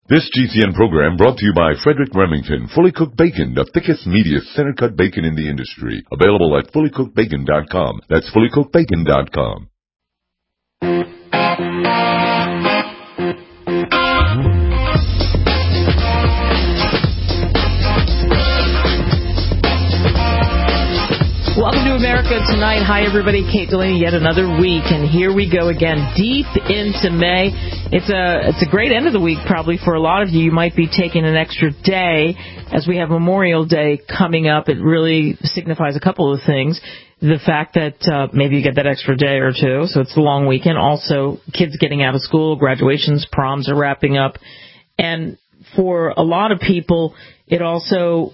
This GCN program brought to you by Frederick Remington, Fully Cooked Bacon, the thickest, meatiest, center-cut bacon in the industry. Available at fullycookedbacon.com. That's fullycookedbacon.com. Welcome to America Tonight. Hi, everybody. Kate Delaney, yet another week, and here we go again, deep into May. It's a great end of the week, probably for a lot of you. You might be taking an extra day as we have Memorial Day coming up. It really signifies a couple of things. The fact that maybe you get that extra day or two, so it's a long weekend. Also, kids getting out of school, graduations, proms are wrapping up. And for a lot of people, it also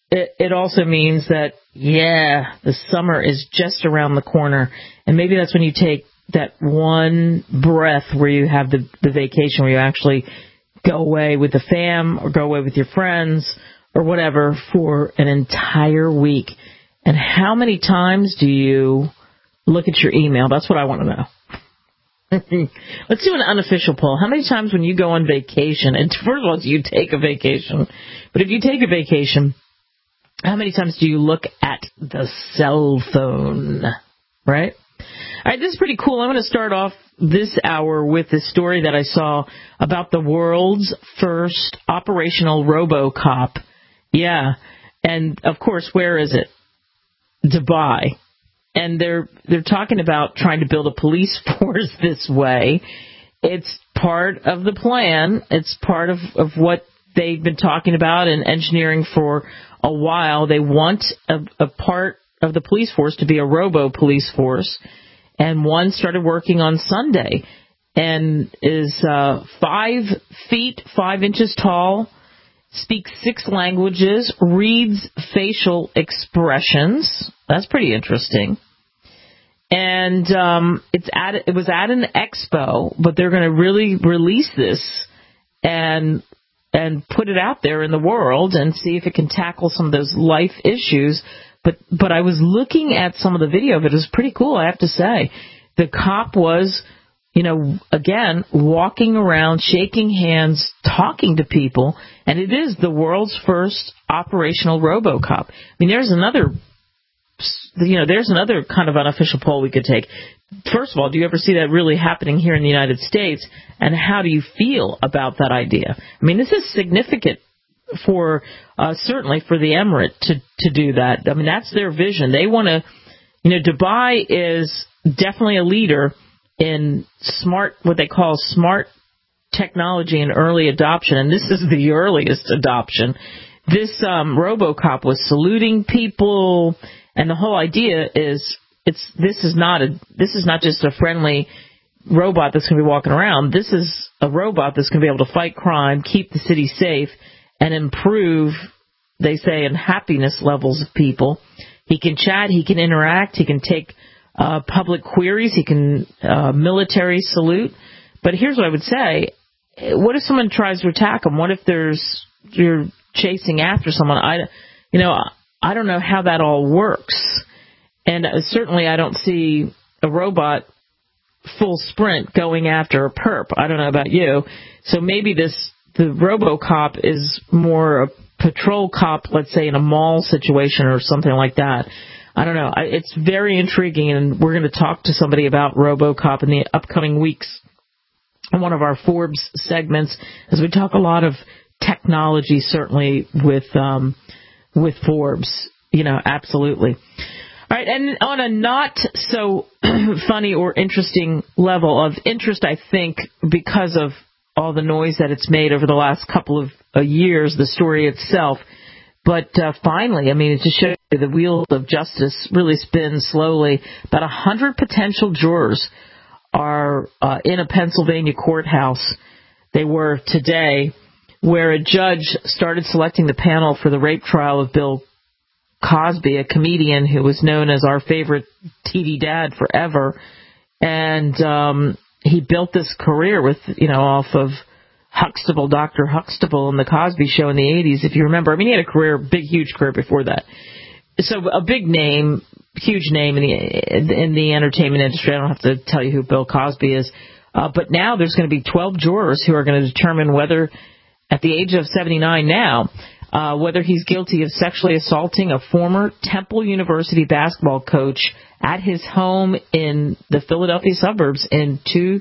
means that, yeah, the summer is just around the corner. And maybe that's when you take that one breath where you have the vacation, where you actually go away with the fam or go away with your friends or whatever for an entire week. And how many times do you look at your email? That's what I want to know. Let's do an unofficial poll. How many times when you go on vacation, and first of all, do you take a vacation? But if you take a vacation, how many times do you look at the cell phone, right? All right, this is pretty cool. I'm going to start off this hour with this story that I saw about the world's first operational RoboCop. Yeah, and of course, where is it? Dubai. And they're talking about trying to build a police force this way. It's part of the plan. It's part of what they've been talking about and engineering for a while. They want a part of the police force to be a robo-police force, and one started working on Sunday and is 5 feet 5 inches tall, speaks 6 languages, reads facial expressions. That's pretty interesting. And it was at an expo, but they're going to really release this and put it out there in the world and see if it can tackle some of those life issues. But I was looking at some of the video of it. It was pretty cool, I have to say. The cop was, again, walking around, shaking hands, talking to people, and it is the world's first operational RoboCop. I mean, there's another kind of unofficial poll we could take. First of all, do you ever see that really happening here in the United States? And how do you feel about that idea? I mean, this is significant for certainly for the Emirate to do that. I mean, that's their vision. They want to, Dubai is definitely a leader in what they call smart technology and early adoption. And this is the earliest adoption. This RoboCop was saluting people, and the whole idea is this is not just a friendly robot that's going to be walking around. This is a robot that's going to be able to fight crime, keep the city safe, and improve, they say, in happiness levels of people. He can chat, he can interact, he can take public queries, he can military salute. But here's what I would say. What if someone tries to attack him? What if you're chasing after someone? I don't know how that all works. And certainly I don't see a robot full sprint going after a perp. I don't know about you. So maybe the RoboCop is more a patrol cop, let's say in a mall situation or something like that. I don't know. It's very intriguing, and we're going to talk to somebody about RoboCop in the upcoming weeks in one of our Forbes segments, as we talk a lot of technology, certainly with Forbes. Absolutely. All right, and on a not so funny or interesting level of interest, I think, because of all the noise that it's made over the last couple of years, the story itself. But finally, it just shows you the wheel of justice really spins slowly. About 100 potential jurors are in a Pennsylvania courthouse. They were today, where a judge started selecting the panel for the rape trial of Bill Cosby, a comedian who was known as our favorite TV dad forever. And he built this career with, off of Huxtable, Dr. Huxtable, and the Cosby Show in the 80s, if you remember. He had a career, huge career before that. So a big name, huge name in the entertainment industry. I don't have to tell you who Bill Cosby is. But now there's going to be 12 jurors who are going to determine whether at the age of 79 now, whether he's guilty of sexually assaulting a former Temple University basketball coach at his home in the Philadelphia suburbs in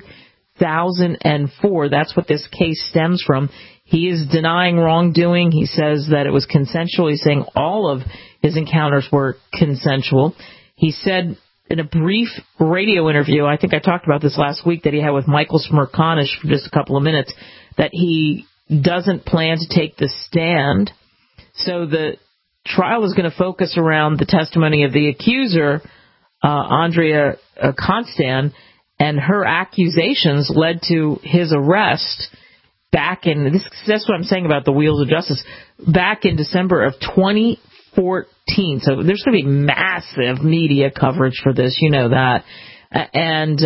2004. That's what this case stems from. He is denying wrongdoing. He says that it was consensual. He's saying all of his encounters were consensual. He said in a brief radio interview, I think I talked about this last week, that he had with Michael Smerconish for just a couple of minutes, that he doesn't plan to take the stand. So the trial is going to focus around the testimony of the accuser, Andrea Constand, and her accusations led to his arrest back in, that's what I'm saying about the wheels of justice, back in December of 2014. So there's going to be massive media coverage for this, you know that. And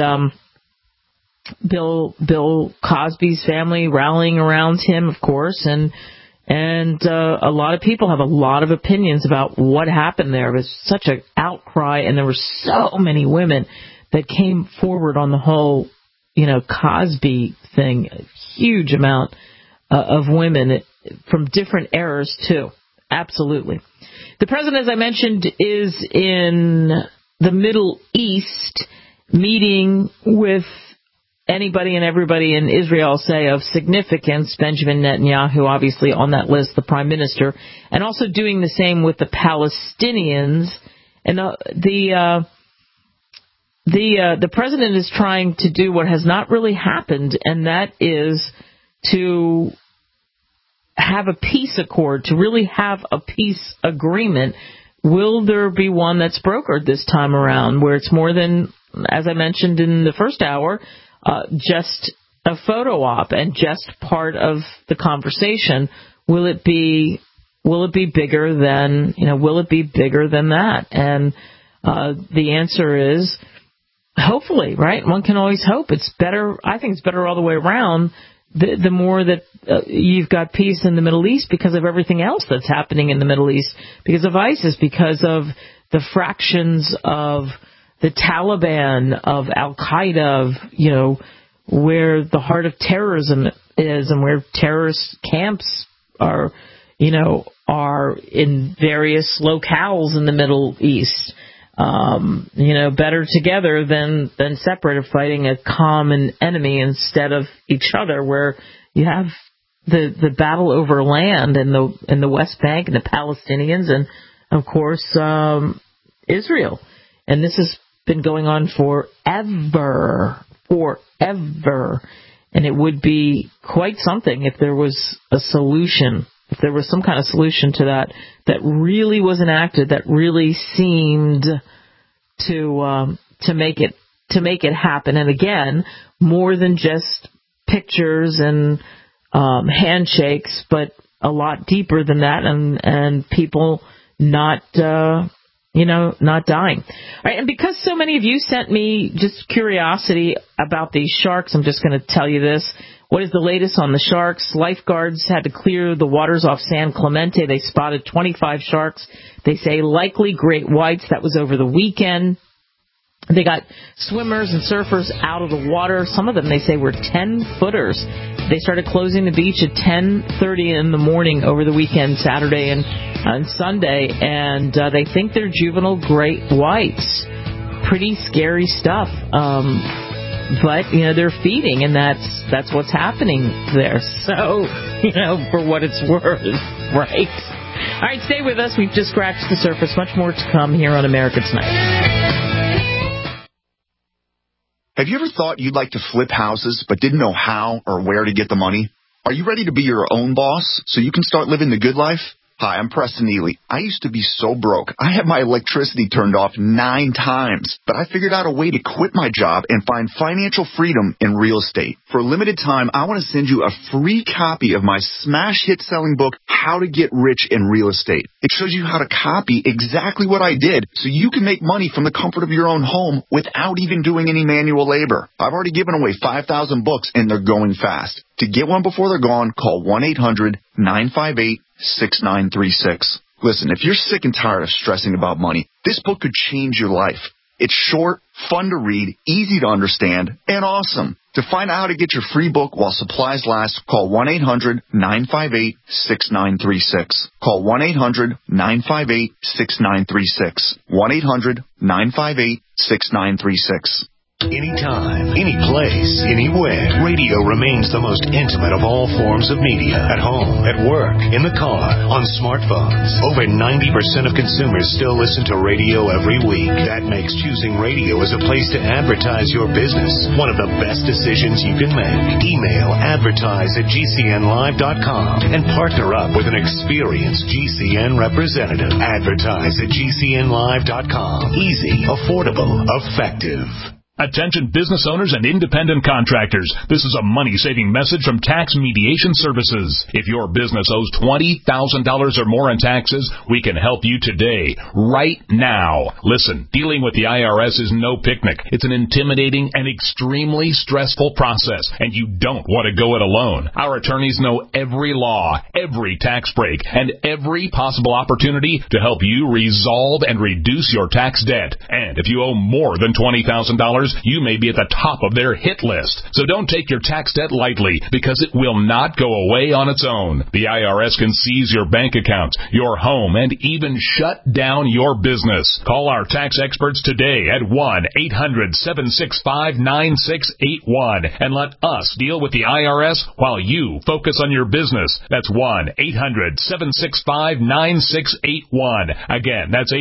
Bill Cosby's family rallying around him, of course, and a lot of people have a lot of opinions about what happened there. It was such an outcry, and there were so many women that came forward on the whole, Cosby thing. A huge amount of women from different eras, too. Absolutely. The president, as I mentioned, is in the Middle East meeting with anybody and everybody in Israel, say, of significance. Benjamin Netanyahu, obviously, on that list, the prime minister, and also doing the same with the Palestinians. And the president is trying to do what has not really happened, and that is to have a peace accord, to really have a peace agreement. Will there be one that's brokered this time around, where it's more than, as I mentioned in the first hour, just a photo op and just part of the conversation? Will it be bigger than, will it be bigger than that? And the answer is hopefully, right? One can always hope. It's better. I think it's better all the way around. The more that you've got peace in the Middle East because of everything else that's happening in the Middle East, because of ISIS, because of the fractions of the Taliban, of Al-Qaeda, of, where the heart of terrorism is and where terrorist camps are, are in various locales in the Middle East. Better together than separate, of fighting a common enemy instead of each other, where you have the battle over land in the West Bank and the Palestinians and, of course, Israel. And this has been going on forever. And it would be quite something if there was a solution, if there was some kind of solution to that really was enacted, that really seemed to make it happen. And again, more than just pictures and handshakes, but a lot deeper than that, and people not dying. All right, and because so many of you sent me just curiosity about these sharks, I'm just going to tell you this. What is the latest on the sharks? Lifeguards had to clear the waters off San Clemente. They spotted 25 sharks. They say likely great whites. That was over the weekend. They got swimmers and surfers out of the water. Some of them, they say, were 10-footers. They started closing the beach at 10:30 in the morning over the weekend, Saturday and Sunday, and they think they're juvenile great whites. Pretty scary stuff. But, they're feeding, and that's what's happening there. So, for what it's worth, right? All right, stay with us. We've just scratched the surface. Much more to come here on America Tonight. Have you ever thought you'd like to flip houses but didn't know how or where to get the money? Are you ready to be your own boss so you can start living the good life? Hi, I'm Preston Neely. I used to be so broke. I had my electricity turned off 9 times, but I figured out a way to quit my job and find financial freedom in real estate. For a limited time, I want to send you a free copy of my smash hit selling book, How to Get Rich in Real Estate. It shows you how to copy exactly what I did so you can make money from the comfort of your own home without even doing any manual labor. I've already given away 5,000 books and they're going fast. To get one before they're gone, call 1-800-958-6936. Listen, if you're sick and tired of stressing about money, this book could change your life. It's short, fun to read, easy to understand, and awesome. To find out how to get your free book while supplies last, call 1-800-958-6936. Call 1-800-958-6936. 1-800-958-6936. Anytime, any place, anywhere. Radio remains the most intimate of all forms of media. At home, at work, in the car, on smartphones. Over 90% of consumers still listen to radio every week. That makes choosing radio as a place to advertise your business one of the best decisions you can make. Email advertise@gcnlive.com and partner up with an experienced GCN representative. Advertise@gcnlive.com. Easy, affordable, effective. Attention business owners and independent contractors. This is a money-saving message from Tax Mediation Services. If your business owes $20,000 or more in taxes, we can help you today, right now. Listen, dealing with the IRS is no picnic. It's an intimidating and extremely stressful process, and you don't want to go it alone. Our attorneys know every law, every tax break, and every possible opportunity to help you resolve and reduce your tax debt. And if you owe more than $20,000, you may be at the top of their hit list. So don't take your tax debt lightly, because it will not go away on its own. The IRS can seize your bank accounts, your home, and even shut down your business. Call our tax experts today at 1-800-765-9681 and let us deal with the IRS while you focus on your business. That's 1-800-765-9681. Again, that's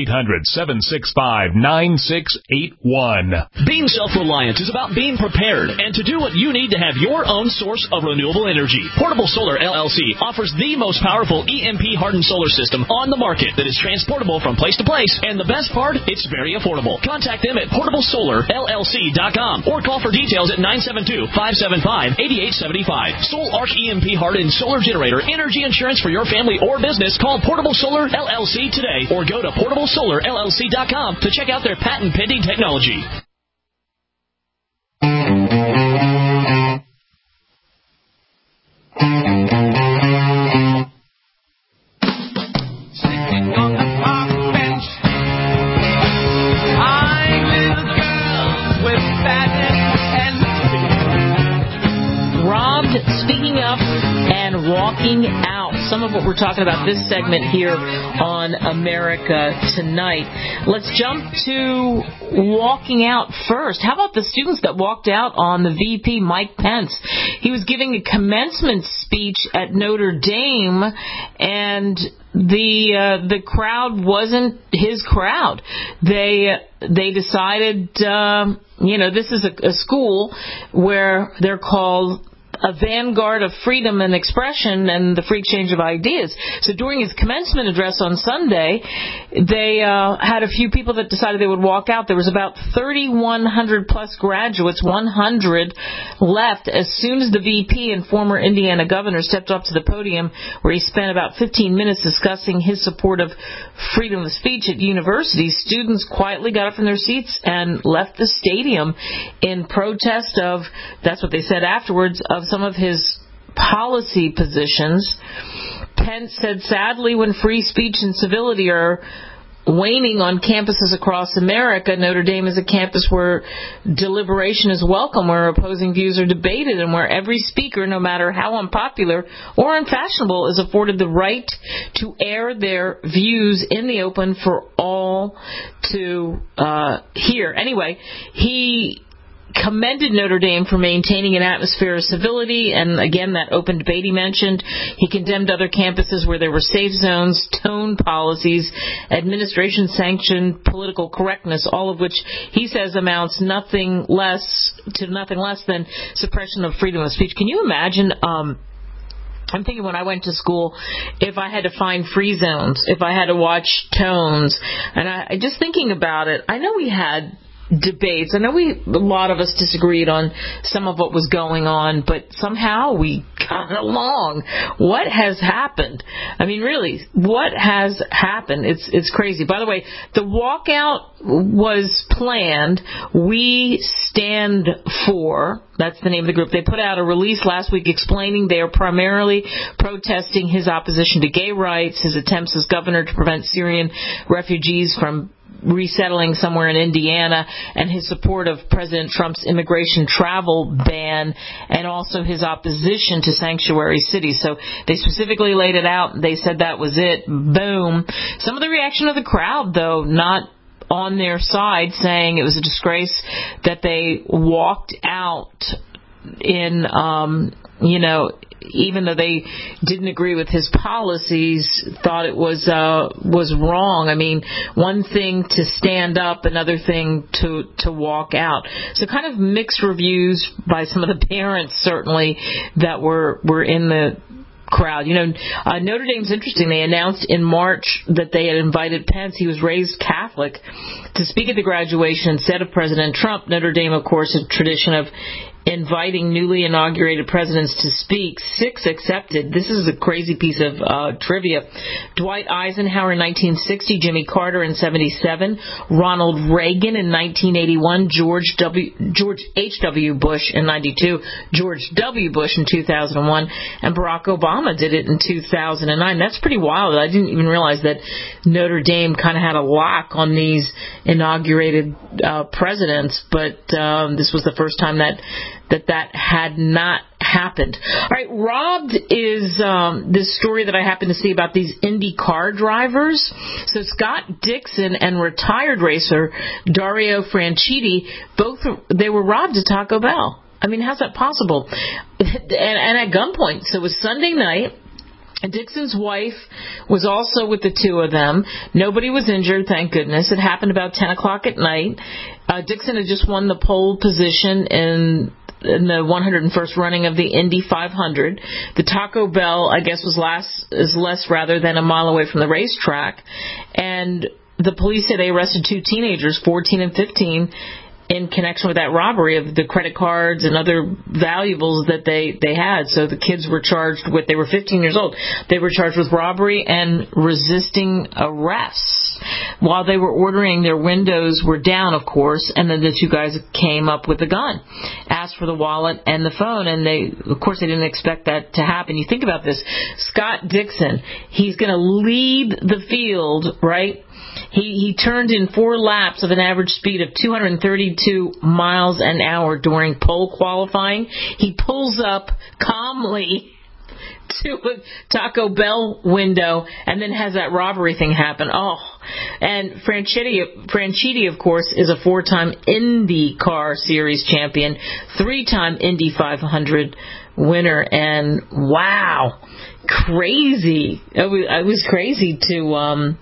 800-765-9681. Being self-reliant is about being prepared and to do what you need to have your own source of renewable energy. Portable Solar LLC offers the most powerful EMP-hardened solar system on the market that is transportable from place to place, and the best part, it's very affordable. Contact them at portablesolarllc.com or call for details at 972-575-8875. Soul Arc EMP-hardened solar generator energy insurance for your family or business. Call Portable Solar LLC today or go to portablesolarllc.com to check out their patent-pending technology. Speaking up and walking out. Some of what we're talking about this segment here on America Tonight. Let's jump to walking out first. How about the students that walked out on the VP, Mike Pence? He was giving a commencement speech at Notre Dame, and the crowd wasn't his crowd. They decided, this is a school where they're called a vanguard of freedom and expression and the free exchange of ideas. So during his commencement address on Sunday, they had a few people that decided they would walk out. There was about 3,100 plus graduates, 100 left as soon as the VP and former Indiana governor stepped up to the podium, where he spent about 15 minutes discussing his support of freedom of speech at universities. Students quietly got up from their seats and left the stadium in protest of, that's what they said afterwards, of some of his policy positions. Pence said, sadly, when free speech and civility are waning on campuses across America, Notre Dame is a campus where deliberation is welcome, where opposing views are debated, and where every speaker, no matter how unpopular or unfashionable, is afforded the right to air their views in the open for all to hear. Anyway, he commended Notre Dame for maintaining an atmosphere of civility, and again, that open debate he mentioned. He condemned other campuses where there were safe zones, tone policies, administration-sanctioned political correctness, all of which he says amounts nothing less than suppression of freedom of speech. Can you imagine? I'm thinking when I went to school, if I had to find free zones, if I had to watch tones, and I just thinking about it, I know we had debates. I know a lot of us disagreed on some of what was going on, but somehow we got along. What has happened? I mean, really, what has happened? It's crazy. By the way, the walkout was planned. We Stand For, that's the name of the group. They put out a release last week explaining they are primarily protesting his opposition to gay rights, his attempts as governor to prevent Syrian refugees from resettling somewhere in Indiana, and his support of President Trump's immigration travel ban, and also his opposition to sanctuary cities. So they specifically laid it out. They said that was it. Boom. Some of the reaction of the crowd, though, not on their side, saying it was a disgrace that they walked out in, even though they didn't agree with his policies, thought it was wrong. I mean, one thing to stand up, another thing to walk out. So kind of mixed reviews by some of the parents, certainly, that were in the crowd. Notre Dame's interesting. They announced in March that they had invited Pence. He was raised Catholic, to speak at the graduation instead of President Trump. Notre Dame, of course, a tradition of inviting newly inaugurated presidents to speak. 6 accepted. This is a crazy piece of trivia. Dwight Eisenhower in 1960, Jimmy Carter in 1977, Ronald Reagan in 1981, George H.W. Bush in 1992, George W. Bush in 2001, and Barack Obama did it in 2009. That's pretty wild. I didn't even realize that Notre Dame kind of had a lock on these inaugurated presidents, but this was the first time that had not happened. All right, robbed is this story that I happened to see about these Indy car drivers. So Scott Dixon and retired racer Dario Franchitti, they were robbed at Taco Bell. I mean, how's that possible? And at gunpoint. So it was Sunday night. Dixon's wife was also with the two of them. Nobody was injured, thank goodness. It happened about 10 o'clock at night. Dixon had just won the pole position in the 101st running of the Indy 500. The Taco Bell, I guess, was less rather than a mile away from the racetrack. And the police said they arrested 2 teenagers, 14 and 15, in connection with that robbery of the credit cards and other valuables that they had. So the kids were charged with, they were 15 years old, they were charged with robbery and resisting arrest. While they were ordering, their windows were down, of course, and then the 2 guys came up with a gun, asked for the wallet and the phone, and they didn't expect that to happen. You think about this. Scott Dixon, he's going to lead the field, right? He turned in 4 laps of an average speed of 232 miles an hour during pole qualifying. He pulls up calmly to a Taco Bell window and then has that robbery thing happen. Oh, and Franchitti, of course, is a 4-time IndyCar Series champion, 3-time Indy 500 winner, and wow, crazy. It was crazy to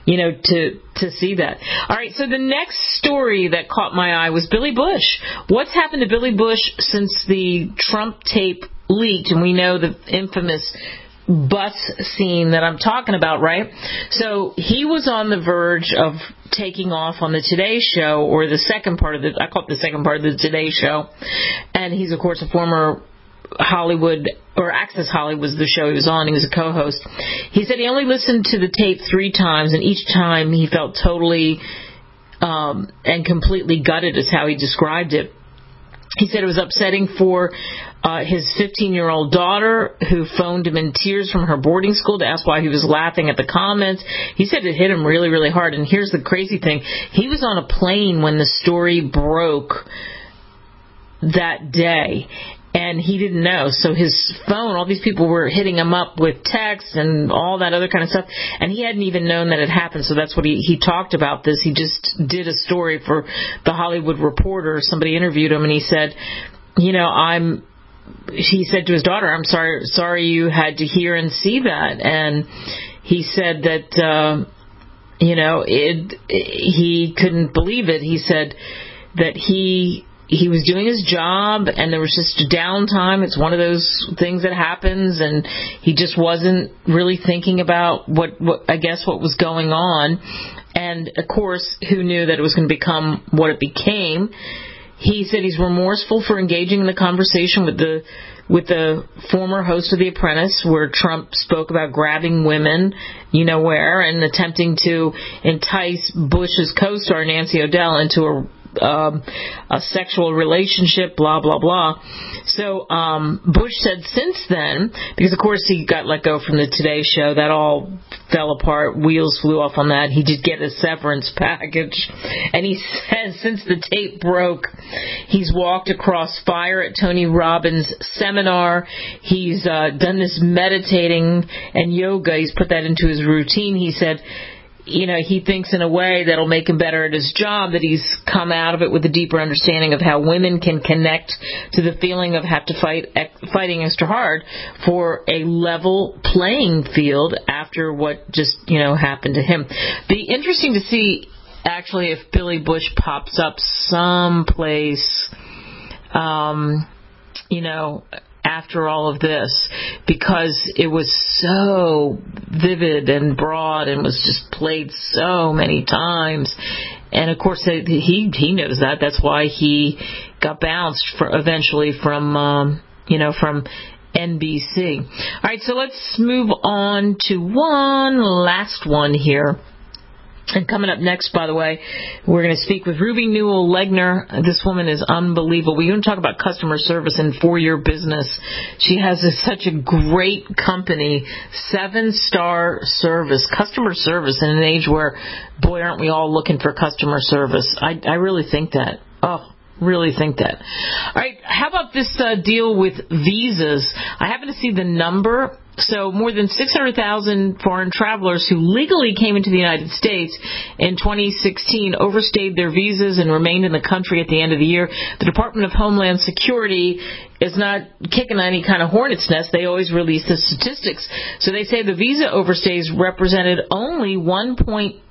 see that. All right, so the next story that caught my eye was Billy Bush. What's happened to Billy Bush since the Trump tape leaked? And we know the infamous bus scene that I'm talking about, right? So he was on the verge of taking off on the Today Show, or the second part of I call it the second part of the Today Show. And he's, of course, a former Hollywood, or Access Hollywood was the show he was on. He was a co-host. He said he only listened to the tape 3 times, and each time he felt totally and completely gutted, is how he described it. He said it was upsetting for his 15-year-old daughter, who phoned him in tears from her boarding school to ask why he was laughing at the comments. He said it hit him really, really hard. And here's the crazy thing. He was on a plane when the story broke that day, and he didn't know. So his phone, all these people were hitting him up with texts and all that other kind of stuff, and he hadn't even known that it happened. So that's what he talked about this. He just did a story for the Hollywood Reporter. Somebody interviewed him, and he said, he said to his daughter, "I'm sorry you had to hear and see that." And he said that, he couldn't believe it. He said that he was doing his job, and there was just downtime. It's one of those things that happens, and he just wasn't really thinking about what was going on. And of course, who knew that it was going to become what it became? He said he's remorseful for engaging in the conversation with the former host of The Apprentice, where Trump spoke about grabbing women, where, and attempting to entice Bush's co-star Nancy O'Dell into a a sexual relationship, blah, blah, blah. So Bush said since then, because of course he got let go from the Today Show, that all fell apart, wheels flew off on that. He did get a severance package. And he says since the tape broke, he's walked across fire at Tony Robbins' seminar. He's done this meditating and yoga. He's put that into his routine. He said, he thinks in a way that'll make him better at his job, that he's come out of it with a deeper understanding of how women can connect to the feeling of fighting extra hard for a level playing field after what just, happened to him. Be interesting to see, actually, if Billy Bush pops up someplace, after all of this, because it was so vivid and broad and was just played so many times. And of course, he knows that. That's why he got bounced eventually from NBC. All right, so let's move on to one last one here. And coming up next, by the way, we're going to speak with Ruby Newell Legner. This woman is unbelievable. We're going to talk about customer service and for your business. She has such a great company, 7-star service, customer service in an age where, boy, aren't we all looking for customer service. I really think that. Really think that. All right, how about this deal with visas? I happen to see the number. So more than 600,000 foreign travelers who legally came into the United States in 2016 overstayed their visas and remained in the country at the end of the year. The Department of Homeland Security is not kicking any kind of hornet's nest. They always release the statistics. So they say the visa overstays represented only 1.25%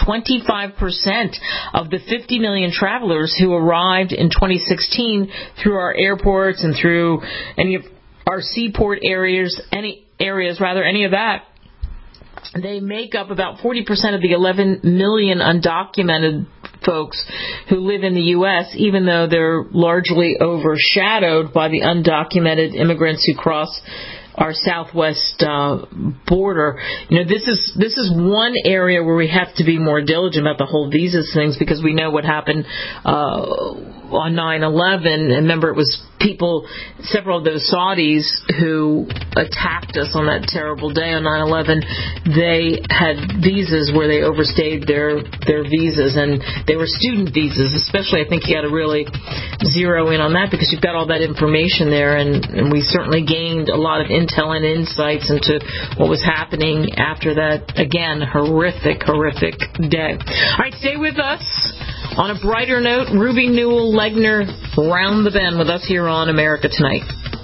of the 50 million travelers who arrived in 2016 through our airports and through any of our seaport areas, any of that. They make up about 40% of the 11 million undocumented folks who live in the U.S., even though they're largely overshadowed by the undocumented immigrants who cross our southwest border. This is one area where we have to be more diligent about the whole visas things, because we know what happened on 9/11. And remember, it was several of those Saudis who attacked us on that terrible day on 9/11. They had visas where they overstayed their visas, and they were student visas. Especially, I think you got to really zero in on that, because you've got all that information there, and we certainly gained a lot of intel and insights into what was happening after that, again, horrific day. All right, stay with us. On a brighter note, Ruby Newell Legner, round the bend with us here on America Tonight.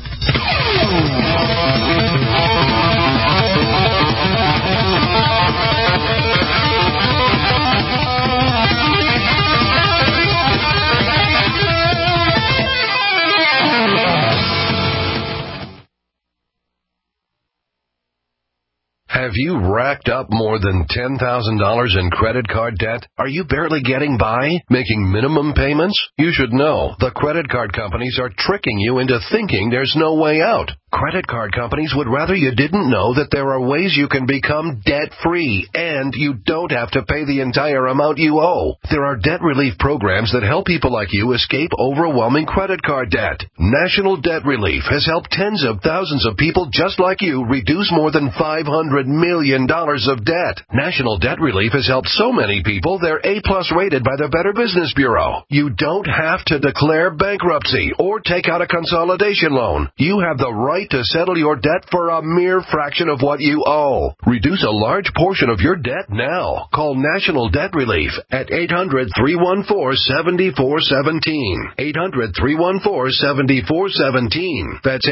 Have you racked up more than $10,000 in credit card debt? Are you barely getting by, making minimum payments? You should know the credit card companies are tricking you into thinking there's no way out. Credit card companies would rather you didn't know that there are ways you can become debt-free, and you don't have to pay the entire amount you owe. There are debt relief programs that help people like you escape overwhelming credit card debt. National Debt Relief has helped tens of thousands of people just like you reduce more than $500 million of debt. National Debt Relief has helped so many people they're A+ rated by the Better Business Bureau. You don't have to declare bankruptcy or take out a consolidation loan. You have the right to settle your debt for a mere fraction of what you owe. Reduce a large portion of your debt now. Call National Debt Relief at 800-314-7417. 800-314-7417. That's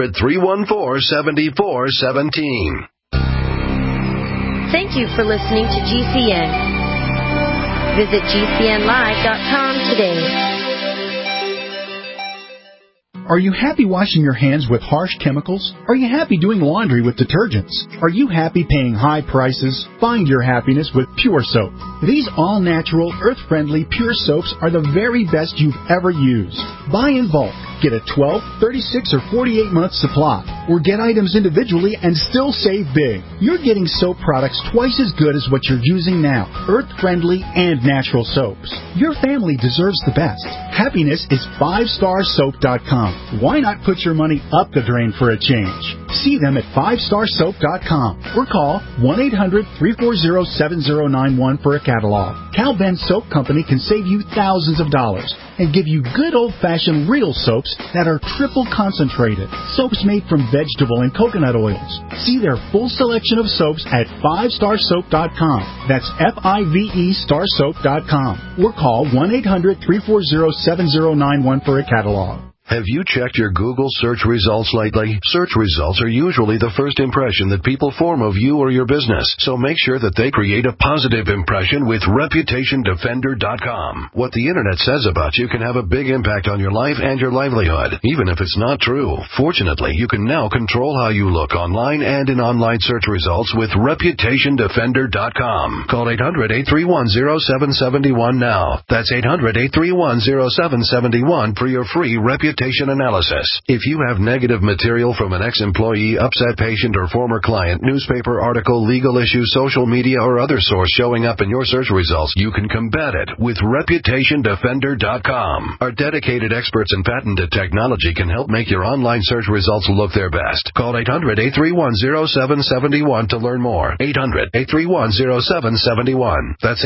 800-314-7417. Thank you for listening to GCN. Visit GCNlive.com today. Are you happy washing your hands with harsh chemicals? Are you happy doing laundry with detergents? Are you happy paying high prices? Find your happiness with Pure Soap. These all-natural, earth-friendly Pure Soaps are the very best you've ever used. Buy in bulk. Get a 12, 36, or 48-month supply, or get items individually and still save big. You're getting soap products twice as good as what you're using now. Earth-friendly and natural soaps. Your family deserves the best. Happiness is 5starsoap.com. Why not put your money up the drain for a change? See them at 5starsoap.com or call 1-800-340-7091 for a catalog. Cal Ben Soap Company can save you thousands of dollars and give you good old-fashioned real soaps that are triple concentrated. Soaps made from vegetable and coconut oils. See their full selection of soaps at 5starsoap.com. That's F-I-V-E starsoap.com. Or call 1-800-340-7091 for a catalog. Have you checked your Google search results lately? Search results are usually the first impression that people form of you or your business, so make sure that they create a positive impression with ReputationDefender.com. What the Internet says about you can have a big impact on your life and your livelihood, even if it's not true. Fortunately, you can now control how you look online and in online search results with ReputationDefender.com. Call 800-831-0771 now. That's 800-831-0771 for your free reputation analysis. If you have negative material from an ex-employee, upset patient, or former client, newspaper article, legal issue, social media, or other source showing up in your search results, you can combat it with ReputationDefender.com. Our dedicated experts in patented technology can help make your online search results look their best. Call 800-831-0771 to learn more. 800-831-0771. That's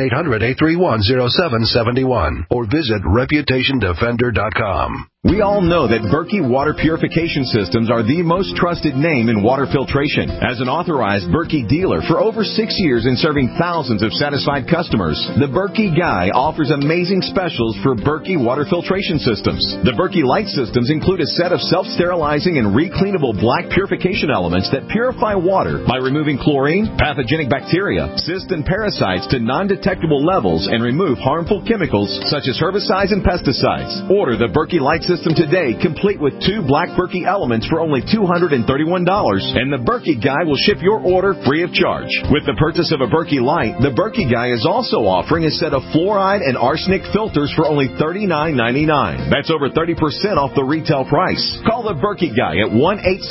800-831-0771. Or visit ReputationDefender.com. We all know that Berkey Water Purification Systems are the most trusted name in water filtration. As an authorized Berkey dealer for over 6 years and serving thousands of satisfied customers, the Berkey Guy offers amazing specials for Berkey Water Filtration Systems. The Berkey Light Systems include a set of self-sterilizing and recleanable black purification elements that purify water by removing chlorine, pathogenic bacteria, cysts, and parasites to non-detectable levels and remove harmful chemicals such as herbicides and pesticides. Order the Berkey Light System today, complete with 2 black Berkey elements for only $231, and the Berkey Guy will ship your order free of charge. With the purchase of a Berkey Light, the Berkey Guy is also offering a set of fluoride and arsenic filters for only $39.99. That's over 30% off the retail price. Call the Berkey Guy at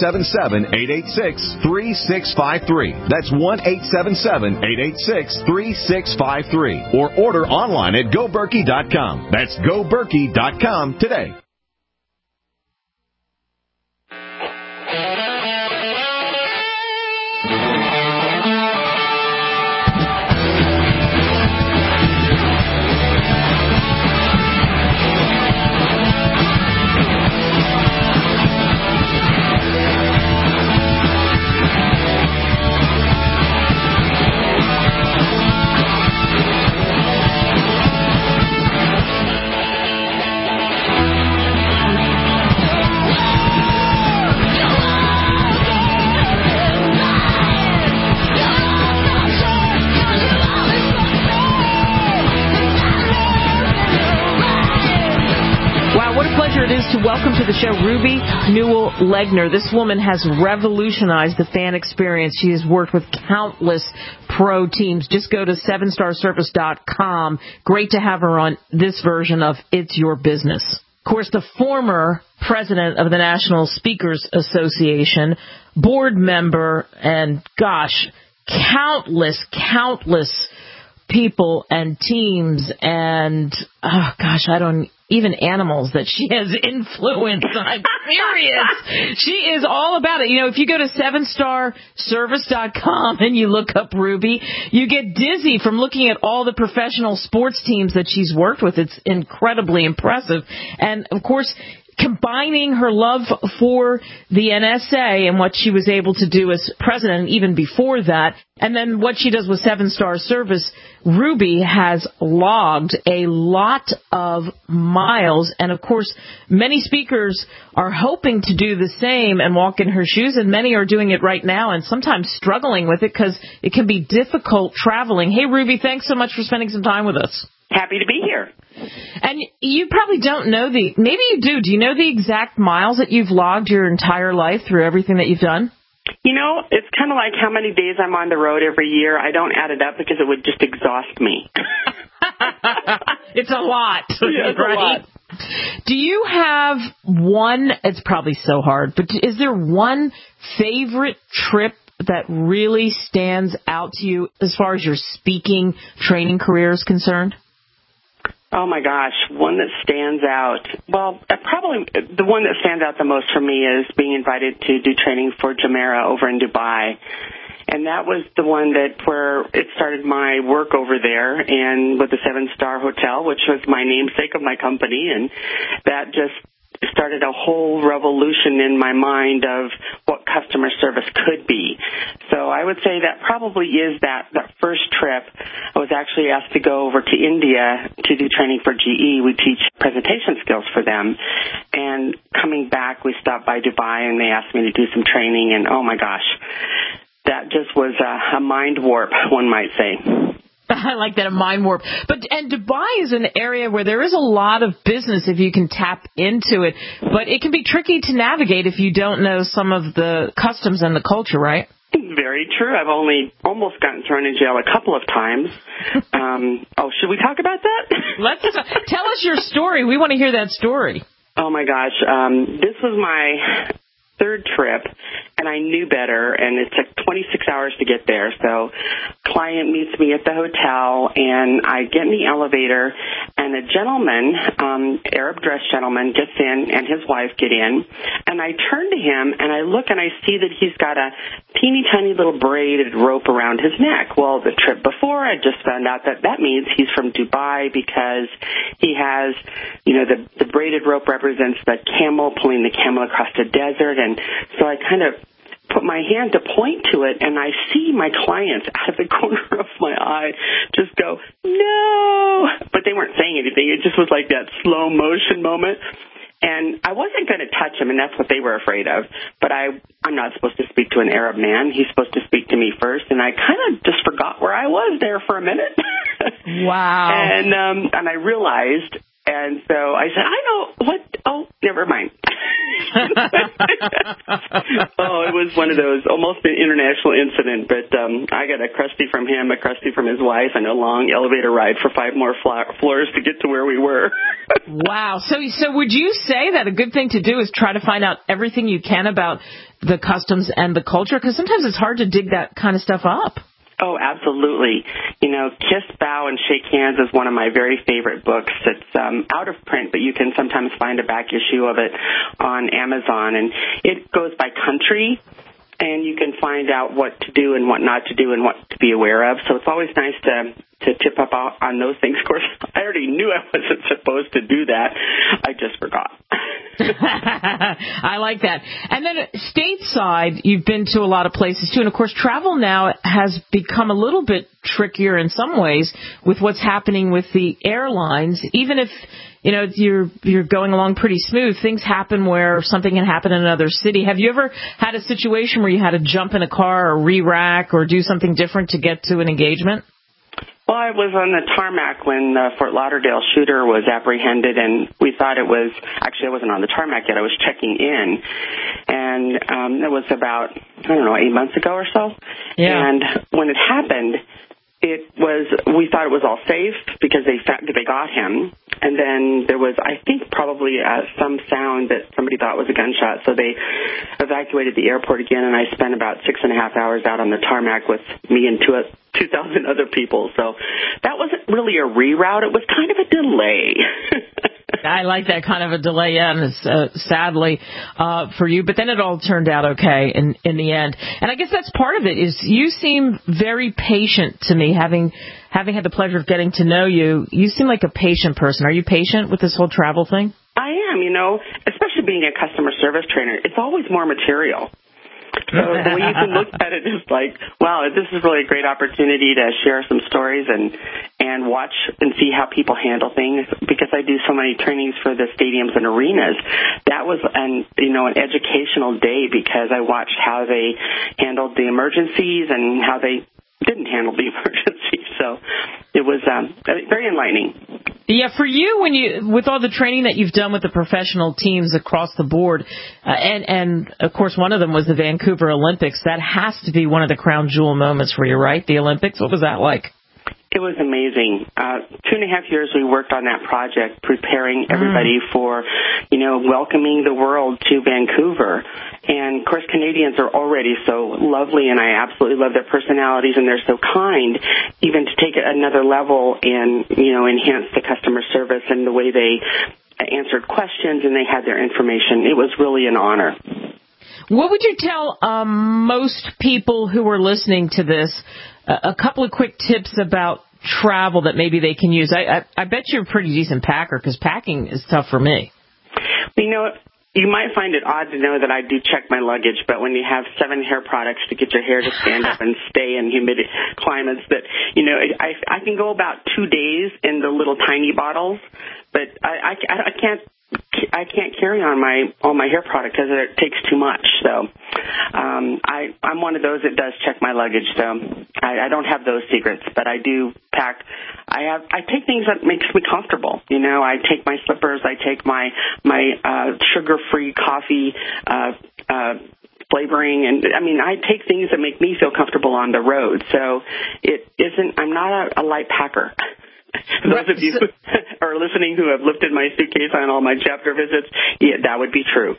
1-877-886-3653. That's 1-877-886-3653. Or order online at GoBerkey.com. That's GoBerkey.com today. To welcome to the show Ruby Newell Legner. This woman has revolutionized the fan experience. She has worked with countless pro teams. Just go to 7starservice.com. Great to have her on this version of It's Your Business. Of course, the former president of the National Speakers Association, board member, and countless people and teams and, even animals that she has influenced. I'm serious. She is all about it. You know, if you go to 7starservice.com and you look up Ruby, you get dizzy from looking at all the professional sports teams that she's worked with. It's incredibly impressive. And, of course, combining her love for the NSA and what she was able to do as president, even before that, and then what she does with 7-Star Service, Ruby has logged a lot of miles. And, of course, many speakers are hoping to do the same and walk in her shoes, and many are doing it right now and sometimes struggling with it because it can be difficult traveling. Hey, Ruby, thanks so much for spending some time with us. Happy to be here. And you probably don't know maybe you do. Do you know the exact miles that you've logged your entire life through everything that you've done? You know, it's kind of like how many days I'm on the road every year. I don't add it up because it would just exhaust me. It's a lot. Yeah, it's right? a lot. Do you have one, it's probably so hard, but is there one favorite trip that really stands out to you as far as your speaking training career is concerned? Oh, my gosh, one that stands out. Well, probably the one that stands out the most for me is being invited to do training for Jumeirah over in Dubai. And that was the one where it started my work over there and with the 7-star hotel, which was my namesake of my company. And that just started a whole revolution in my mind of what customer service could be. So I would say that probably is that first trip. I was actually asked to go over to India to do training for GE. We teach presentation skills for them. And coming back, we stopped by Dubai and they asked me to do some training. And oh my gosh, that just was a mind warp, one might say. I like that, a mind warp. And Dubai is an area where there is a lot of business if you can tap into it. But it can be tricky to navigate if you don't know some of the customs and the culture, right? Very true. I've only almost gotten thrown in jail a couple of times. Should we talk about that? Tell us your story. We want to hear that story. Oh, my gosh. This was my third trip, and I knew better, and it took 26 hours to get there. So client meets me at the hotel, and I get in the elevator, and a gentleman, Arab-dressed gentleman, gets in, and his wife get in, and I turn to him, and I look, and I see that he's got a teeny tiny little braided rope around his neck. Well, the trip before, I just found out that means he's from Dubai because he has, the braided rope represents the camel pulling the camel across the desert, and so I kind of put my hand to point to it, and I see my clients out of the corner of my eye just go, no! But they weren't saying anything. It just was like that slow motion moment. And I wasn't going to touch him, and that's what they were afraid of. But I'm not supposed to speak to an Arab man. He's supposed to speak to me first. And I kind of just forgot where I was there for a minute. Wow. And I realized, and so I said, I know what. Oh, never mind. It was one of those, almost an international incident. But I got a crusty from him, a crusty from his wife, and a long elevator ride for 5 more floors to get to where we were. Wow. So would you say that a good thing to do is try to find out everything you can about the customs and the culture? Because sometimes it's hard to dig that kind of stuff up. Oh, absolutely. Kiss, Bow, and Shake Hands is one of my very favorite books. It's out of print, but you can sometimes find a back issue of it on Amazon. And it goes by country, and you can find out what to do and what not to do and what to be aware of. So it's always nice to tip up on those things. Of course, I already knew I wasn't supposed to do that. I just forgot. I like that. And then stateside, you've been to a lot of places, too. And, of course, travel now has become a little bit trickier in some ways with what's happening with the airlines. Even if, you're going along pretty smooth, things happen where something can happen in another city. Have you ever had a situation where you had to jump in a car or re-rack or do something different to get to an engagement? Well, I was on the tarmac when the Fort Lauderdale shooter was apprehended, and we thought it was, actually I wasn't on the tarmac yet, I was checking in, and it was about, 8 months ago or so. Yeah. And when it happened, we thought it was all safe because they got him, and then there was, I think, probably some sound that somebody thought was a gunshot, so they evacuated the airport again, and I spent about 6.5 hours out on the tarmac with me and 2,000 other people. So that wasn't really a reroute. It was kind of a delay. I like that kind of a delay, and it's, sadly for you. But then it all turned out okay in the end. And I guess that's part of it. Is you seem very patient to me, having had the pleasure of getting to know you. You seem like a patient person. Are you patient with this whole travel thing? I am. Especially being a customer service trainer, it's always more material. So the way you can look at it is like, wow, this is really a great opportunity to share some stories and watch and see how people handle things. Because I do so many trainings for the stadiums and arenas, that was an educational day because I watched how they handled the emergencies and how they didn't handle the emergency. So it was very enlightening. Yeah, for you, with all the training that you've done with the professional teams across the board, and of course one of them was the Vancouver Olympics, that has to be one of the crown jewel moments for you, right? The Olympics, what was that like? It was amazing. 2.5 years we worked on that project, preparing everybody for, welcoming the world to Vancouver. And, of course, Canadians are already so lovely, and I absolutely love their personalities, and they're so kind, even to take it another level and, enhance the customer service and the way they answered questions and they had their information. It was really an honor. What would you tell most people who are listening to this, a couple of quick tips about travel that maybe they can use? I bet you're a pretty decent packer, because packing is tough for me. You might find it odd to know that I do check my luggage, but when you have 7 hair products to get your hair to stand up and stay in humid climates, that I can go about 2 days in the little tiny bottles, but I can't carry on all my hair product because it takes too much. So I'm one of those that does check my luggage. So I don't have those secrets, but I do pack. I take things that makes me comfortable. I take my slippers. I take my sugar-free coffee flavoring, and I take things that make me feel comfortable on the road. So I'm not a light packer. Those of you who are listening who have lifted my suitcase on all my chapter visits, yeah, that would be true.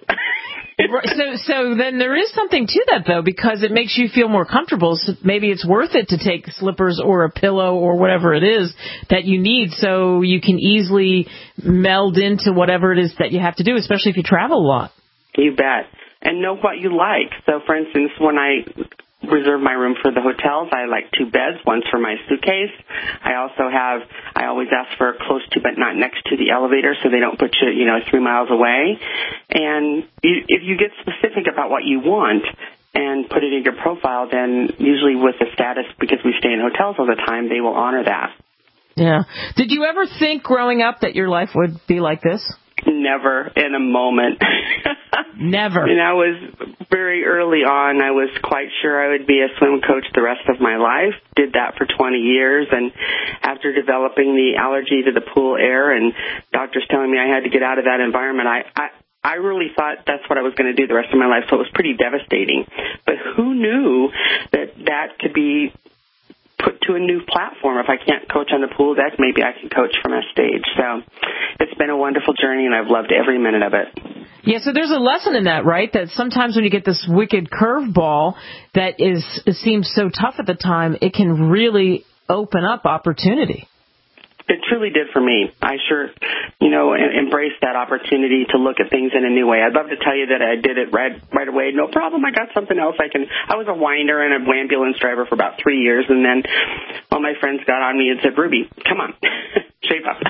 So then there is something to that, though, because it makes you feel more comfortable. So maybe it's worth it to take slippers or a pillow or whatever it is that you need, so you can easily meld into whatever it is that you have to do, especially if you travel a lot. You bet. And know what you like. So, for instance, when I reserve my room for the hotels, I like 2 beds, one's for my suitcase. I always ask for close to but not next to the elevator so they don't put you, 3 miles away. And if you get specific about what you want and put it in your profile, then usually with the status, because we stay in hotels all the time, they will honor that. Yeah. Did you ever think growing up that your life would be like this? Never in a moment. Never. And I was very early on, I was quite sure I would be a swim coach the rest of my life. Did that for 20 years. And after developing the allergy to the pool air and doctors telling me I had to get out of that environment, I really thought that's what I was going to do the rest of my life. So it was pretty devastating. But who knew that could be put to a new platform? If I can't coach on the pool deck, maybe I can coach from a stage. So it's been a wonderful journey, and I've loved every minute of it. Yeah, so there's a lesson in that, right? That sometimes when you get this wicked curveball that seems so tough at the time, it can really open up opportunity. It truly did for me. I sure, embraced that opportunity to look at things in a new way. I'd love to tell you that I did it right away. No problem. I got something else. I was a winder and an ambulance driver for about 3 years, and then all my friends got on me and said, "Ruby, come on, shape up."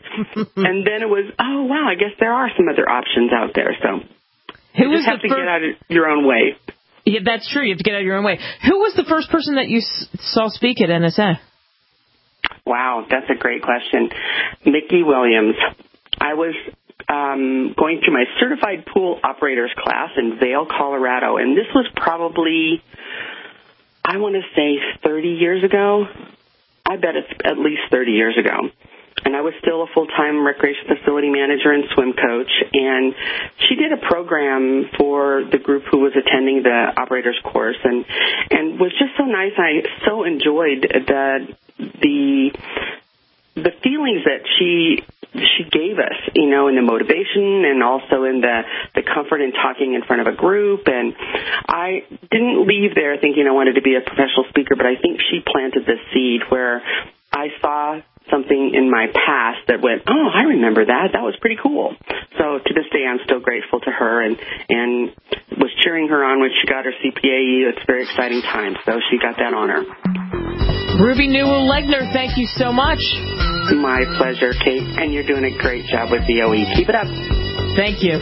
And then it was, oh, wow, I guess there are some other options out there. So you just have to get out of your own way. Yeah, that's true. You have to get out of your own way. Who was the first person that you saw speak at NSA? Wow, that's a great question. Mickey Williams. I was going through my certified pool operators class in Vail, Colorado, and this was probably, I want to say 30 years ago. I bet it's at least 30 years ago. And I was still a full-time recreation facility manager and swim coach, and she did a program for the group who was attending the operators course, and was just so nice. I so enjoyed the feelings that she gave us, in the motivation and also in the comfort in talking in front of a group. And I didn't leave there thinking I wanted to be a professional speaker, but I think she planted the seed where I saw something in my past that went, oh, I remember that. That was pretty cool. So to this day, I'm still grateful to her and was cheering her on when she got her CPAE. It's a very exciting time. So she got that honor. Ruby Newell-Legner, thank you so much. My pleasure, Kate. And you're doing a great job with VOE. Keep it up. Thank you.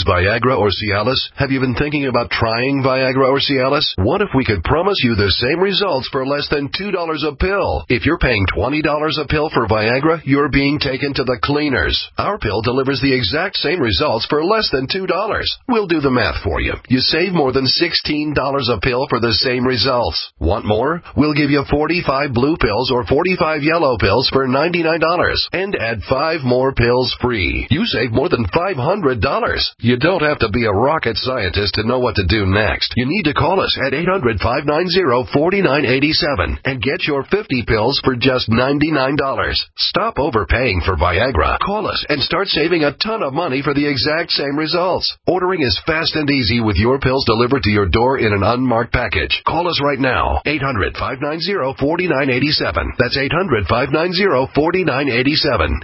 use Viagra or Cialis? Have you been thinking about trying Viagra or Cialis? What if we could promise you the same results for less than $2 a pill? If you're paying $20 a pill for Viagra, you're being taken to the cleaners. Our pill delivers the exact same results for less than $2. We'll do the math for you. You save more than $16 a pill for the same results. Want more? We'll give you 45 blue pills or 45 yellow pills for $99 and add 5 more pills free. You save more than $500. You don't have to be a rocket scientist to know what to do next. You need to call us at 800-590-4987 and get your 50 pills for just $99. Stop overpaying for Viagra. Call us and start saving a ton of money for the exact same results. Ordering is fast and easy with your pills delivered to your door in an unmarked package. Call us right now. 800-590-4987. That's 800-590-4987.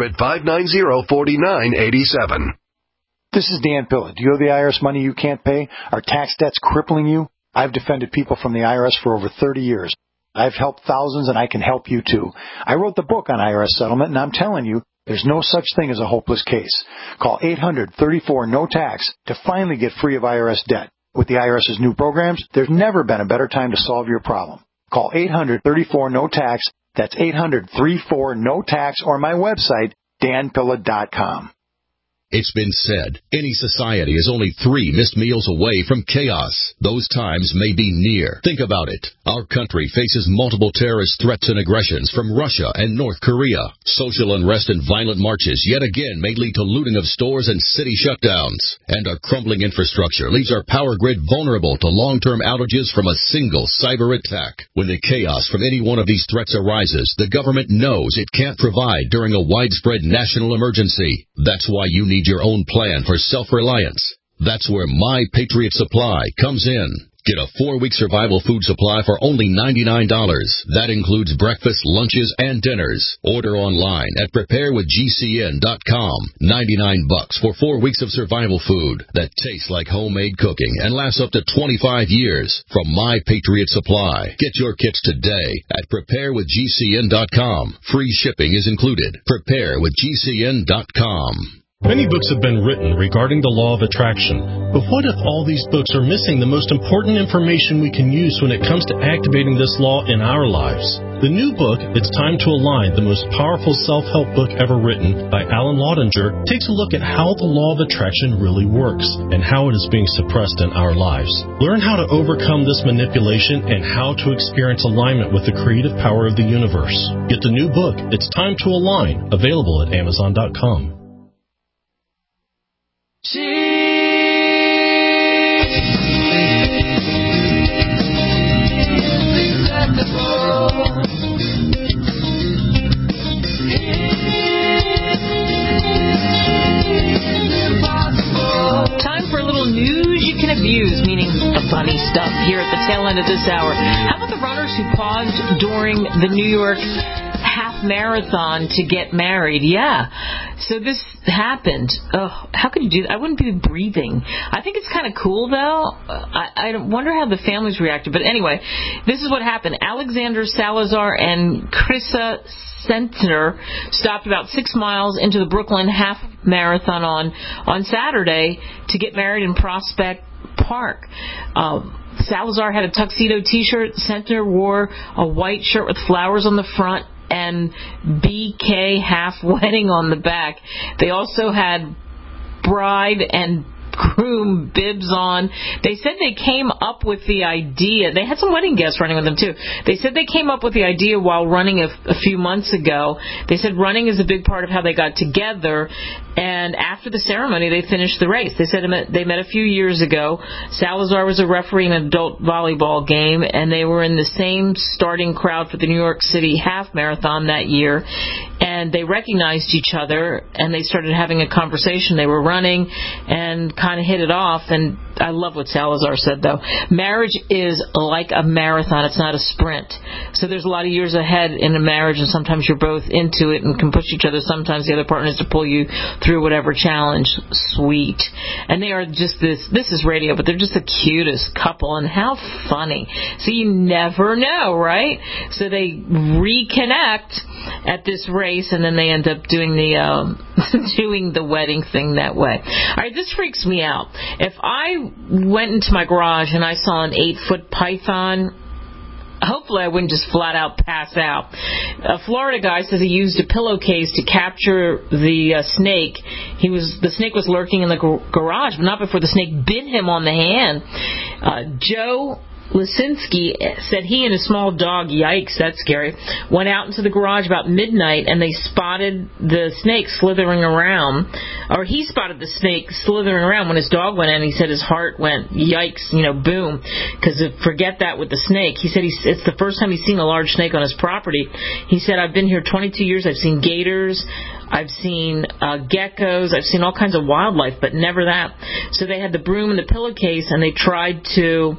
800-590-4987. This is Dan Pilla. Do you owe the IRS money you can't pay? Are tax debts crippling you? I've defended people from the IRS for over 30 years. I've helped thousands, and I can help you too. I wrote the book on IRS settlement, and I'm telling you, there's no such thing as a hopeless case. Call 800-34-NO-TAX to finally get free of IRS debt. With the IRS's new programs, there's never been a better time to solve your problem. Call 800-34-NO-TAX. That's 800-34-NO-TAX, or my website, danpilla.com. It's been said, any society is only 3 missed meals away from chaos. Those times may be near. Think about it. Our country faces multiple terrorist threats and aggressions from Russia and North Korea. Social unrest and violent marches yet again may lead to looting of stores and city shutdowns. And our crumbling infrastructure leaves our power grid vulnerable to long-term outages from a single cyber attack. When the chaos from any one of these threats arises, the government knows it can't provide during a widespread national emergency. That's why you need your own plan for self-reliance. That's where My Patriot Supply comes in. Get a 4-week survival food supply for only $99. That includes breakfast, lunches, and dinners. Order online at preparewithgcn.com. $99 for 4 weeks of survival food that tastes like homemade cooking and lasts up to 25 years from My Patriot Supply. Get your kits today at preparewithgcn.com. Free shipping is included. Preparewithgcn.com. Many books have been written regarding the law of attraction, but what if all these books are missing the most important information we can use when it comes to activating this law in our lives? The new book, It's Time to Align, the most powerful self-help book ever written by Alan Laudinger, takes a look at how the law of attraction really works and how it is being suppressed in our lives. Learn how to overcome this manipulation and how to experience alignment with the creative power of the universe. Get the new book, It's Time to Align, available at Amazon.com. Time for a little news you can abuse, meaning the funny stuff here at the tail end of this hour. How about the runners who paused during the New York half marathon to get married? Yeah. So this happened. Oh, how could you do that? I wouldn't be breathing. I think it's kind of cool, though. I wonder how the families reacted. But anyway, this is what happened. Alexander Salazar and Krista Sentner stopped about 6 miles into the Brooklyn half marathon on Saturday to get married in Prospect Park. Salazar had a tuxedo T-shirt. Sentner wore a white shirt with flowers on the front and BK half wedding on the back. They also had bride and groom bibs on. They said they came up with the idea. They had some wedding guests running with them, too. They said they came up with the idea while running a few months ago. They said running is a big part of how they got together. And after the ceremony, they finished the race. They said they met a few years ago. Salazar was a referee in an adult volleyball game, and they were in the same starting crowd for the New York City half marathon that year. And they recognized each other, and they started having a conversation. They were running and kind of hit it off. And I love what Salazar said, though. Marriage is like a marathon. It's not a sprint. So there's a lot of years ahead in a marriage, and sometimes you're both into it and can push each other. Sometimes the other partner has to pull you through whatever challenge. Sweet. And they are just this is radio, but they're just the cutest couple, and how funny. So you never know, right? So they reconnect, at this race, and then they end up doing the doing the wedding thing that way. All right, this freaks me out. If I went into my garage and I saw an 8-foot python, hopefully I wouldn't just flat out pass out. A Florida guy says he used a pillowcase to capture the snake. The snake was lurking in the garage, but not before the snake bit him on the hand. Joe Lisinski said he and his small dog, yikes, that's scary, went out into the garage about midnight and they spotted the snake slithering around, or he spotted the snake slithering around when his dog went in. He said his heart went, yikes, boom, because forget that with the snake. He said it's the first time he's seen a large snake on his property. He said, I've been here 22 years, I've seen gators, I've seen geckos, I've seen all kinds of wildlife, but never that. So they had the broom and the pillowcase and they tried to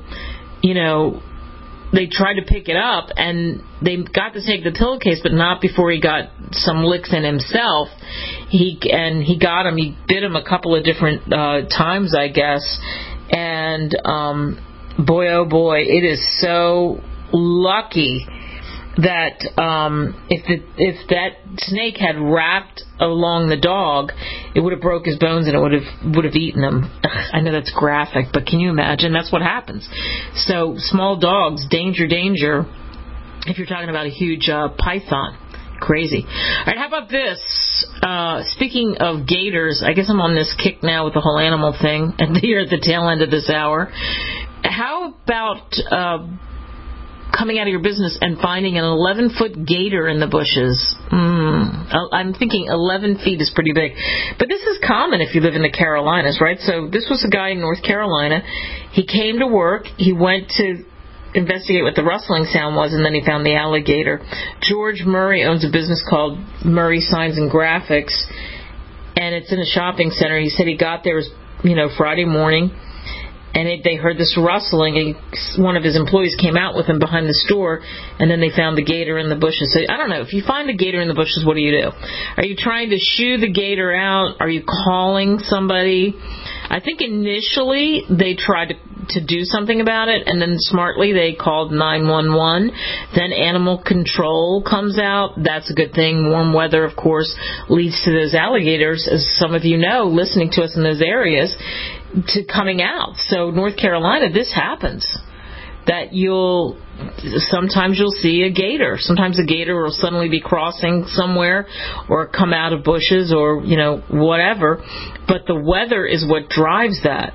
pick it up, and they got the snake the pillowcase, but not before he got some licks in himself. He got him. He bit him a couple of different times, I guess. And boy, oh boy, it is so lucky that if that snake had wrapped along the dog, it would have broke his bones and it would have eaten him. I know that's graphic, but can you imagine? That's what happens. So small dogs, danger, danger. If you're talking about a huge python, crazy. All right, how about this? Speaking of gators, I guess I'm on this kick now with the whole animal thing, and here at the tail end of this hour. How about coming out of your business and finding an 11-foot gator in the bushes? I'm thinking 11 feet is pretty big. But this is common if you live in the Carolinas, right? So this was a guy in North Carolina. He came to work. He went to investigate what the rustling sound was, and then he found the alligator. George Murray owns a business called Murray Signs and Graphics, and it's in a shopping center. He said he got there, Friday morning, and they heard this rustling, and one of his employees came out with him behind the store, and then they found the gator in the bushes. So I don't know. If you find a gator in the bushes, what do you do? Are you trying to shoo the gator out? Are you calling somebody? I think initially they tried to do something about it, and then smartly they called 911. Then animal control comes out. That's a good thing. Warm weather, of course, leads to those alligators, as some of you know, listening to us in those areas, to coming out. So North Carolina, this happens. That sometimes you'll see a gator. Sometimes a gator will suddenly be crossing somewhere or come out of bushes or, whatever. But the weather is what drives that.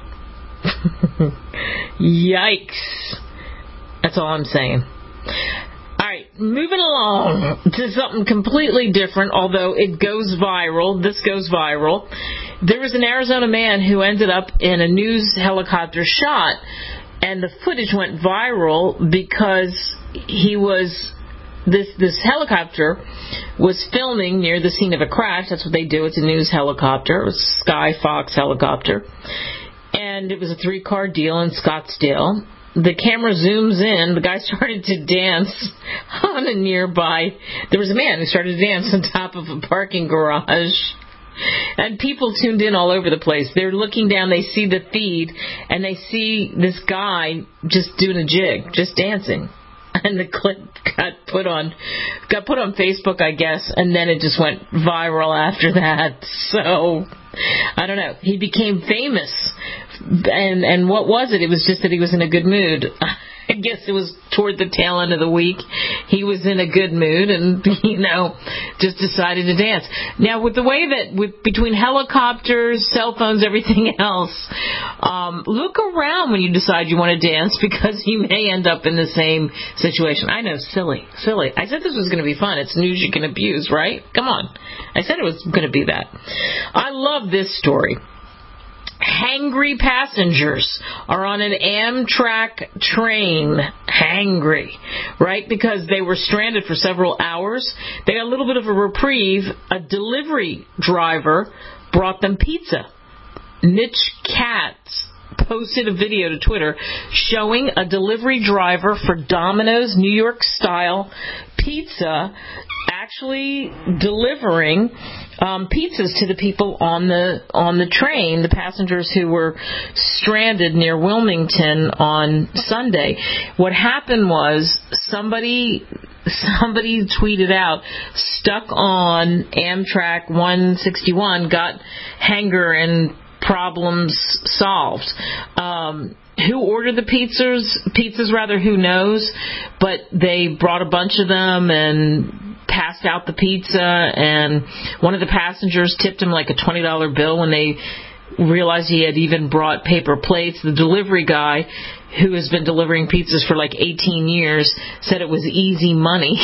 Yikes. That's all I'm saying. All right, moving along to something completely different, although it goes viral. This goes viral. There was an Arizona man who ended up in a news helicopter shot, and the footage went viral because this helicopter was filming near the scene of a crash. That's what they do. It's a news helicopter. It was a Sky Fox helicopter. And it was a 3-car deal in Scottsdale. The camera zooms in. The guy started to dance on a nearby. There was a man who started to dance on top of a parking garage. And people tuned in all over the place. They're looking down, they see the feed, and they see this guy just doing a jig, just dancing. And the clip got put on Facebook, I guess, and then it just went viral after that. So, I don't know. He became famous. And what was it? It was just that he was in a good mood. I guess it was toward the tail end of the week. He was in a good mood and, just decided to dance. Now, with the way that between helicopters, cell phones, everything else, look around when you decide you want to dance, because you may end up in the same situation. I know, silly. I said this was going to be fun. It's news you can abuse, right? Come on. I said it was going to be that. I love this story. Hangry passengers are on an Amtrak train. Hangry, right? Because they were stranded for several hours. They got a little bit of a reprieve. A delivery driver brought them pizza. Mitch Katz posted a video to Twitter showing a delivery driver for Domino's New York style pizza actually delivering pizzas to the people on the train, the passengers who were stranded near Wilmington on Sunday. What happened was somebody somebody tweeted out, stuck on Amtrak 161, got hanger and problems solved. Who ordered the pizzas rather, who knows, but they brought a bunch of them and passed out the pizza, and one of the passengers tipped him like a $20 bill when they realized he had even brought paper plates. The delivery guy, who has been delivering pizzas for like 18 years, said it was easy money.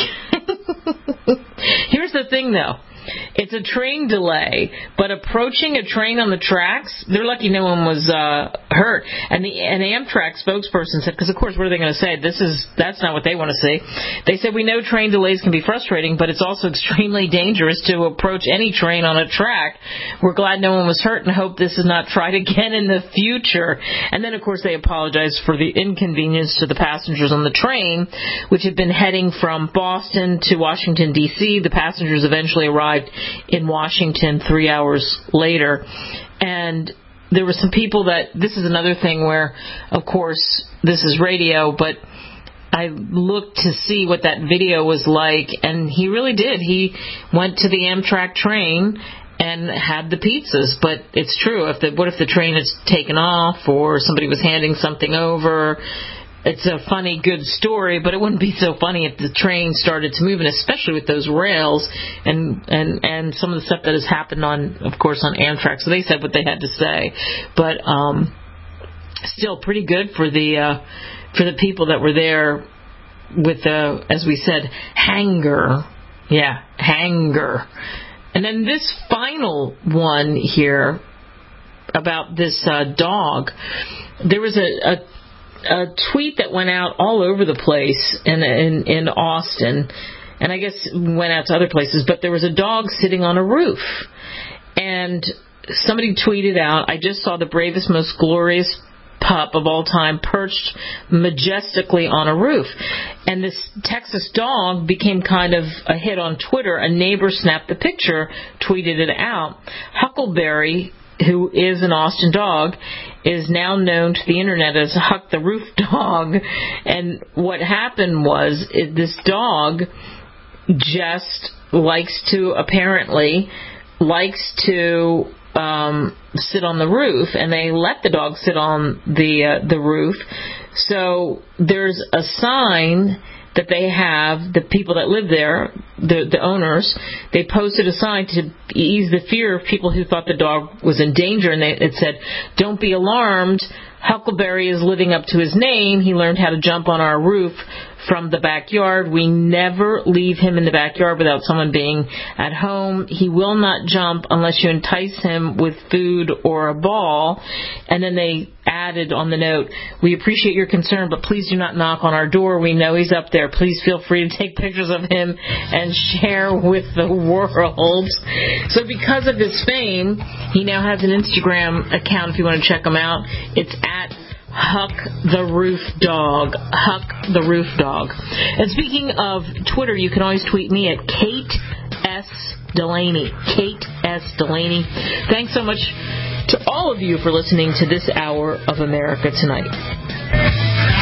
Here's the thing, though. It's a train delay, but approaching a train on the tracks, they're lucky no one was hurt. And an Amtrak spokesperson said, because of course, what are they going to say? That's not what they want to see. They said, we know train delays can be frustrating, but it's also extremely dangerous to approach any train on a track. We're glad no one was hurt and hope this is not tried again in the future. And then, of course, they apologized for the inconvenience to the passengers on the train, which had been heading from Boston to Washington, D.C. The passengers eventually arrived in Washington 3 hours later. And there were some people that, this is another thing where, of course, this is radio, but I looked to see what that video was like, and he really did. He went to the Amtrak train and had the pizzas. But it's true. What if the train is taken off or somebody was handing something over? It's a funny, good story, but it wouldn't be so funny if the train started to move, and especially with those rails and some of the stuff that has happened on Amtrak. So they said what they had to say, but still pretty good for the people that were there with the, as we said, hanger. Yeah, hanger. And then this final one here about this dog. There was a tweet that went out all over the place in Austin, and I guess went out to other places, but there was a dog sitting on a roof, and somebody tweeted out, I just saw the bravest, most glorious pup of all time perched majestically on a roof. And this Texas dog became kind of a hit on Twitter. A neighbor snapped the picture, tweeted it out. Huckleberry, who is an Austin dog, is now known to the internet as Huck the Roof Dog. And what happened was this dog just likes to sit on the roof, and they let the dog sit on the roof. So there's a sign that they have, the people that live there, the owners, they posted a sign to ease the fear of people who thought the dog was in danger, and it said, "Don't be alarmed, Huckleberry is living up to his name. He learned how to jump on our roof from the backyard. We never leave him in the backyard without someone being at home. He will not jump unless you entice him with food or a ball." And then they added on the note, "We appreciate your concern, but please do not knock on our door. We know he's up there. Please feel free to take pictures of him and share with the world." So because of his fame, he now has an Instagram account if you want to check him out. It's at Huck the Roof Dog. Huck the Roof Dog. And speaking of Twitter, you can always tweet me at Kate S. Delaney. Kate S. Delaney. Thanks so much to all of you for listening to this hour of America Tonight.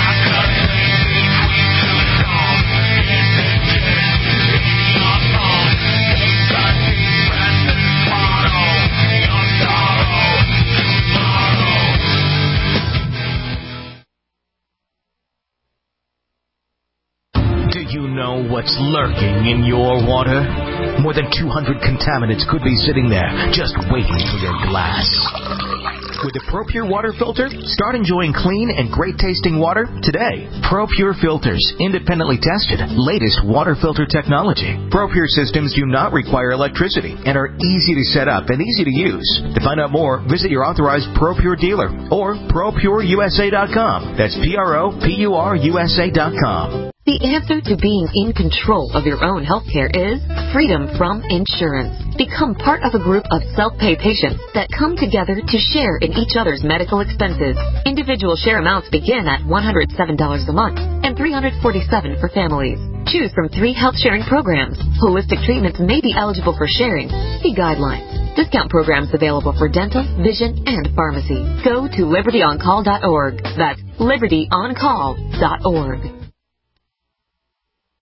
Know what's lurking in your water? More than 200 contaminants could be sitting there just waiting for your glass. With the ProPure water filter, start enjoying clean and great tasting water today. ProPure filters, independently tested, latest water filter technology. ProPure systems do not require electricity and are easy to set up and easy to use. To find out more, visit your authorized ProPure dealer or ProPureUSA.com. That's ProPureUSA.com. The answer to being in control of your own healthcare is freedom from insurance. Become part of a group of self-pay patients that come together to share in each other's medical expenses. Individual share amounts begin at $107 a month and $347 for families. Choose from 3 health-sharing programs. Holistic treatments may be eligible for sharing. See guidelines. Discount programs available for dental, vision, and pharmacy. Go to libertyoncall.org. That's libertyoncall.org.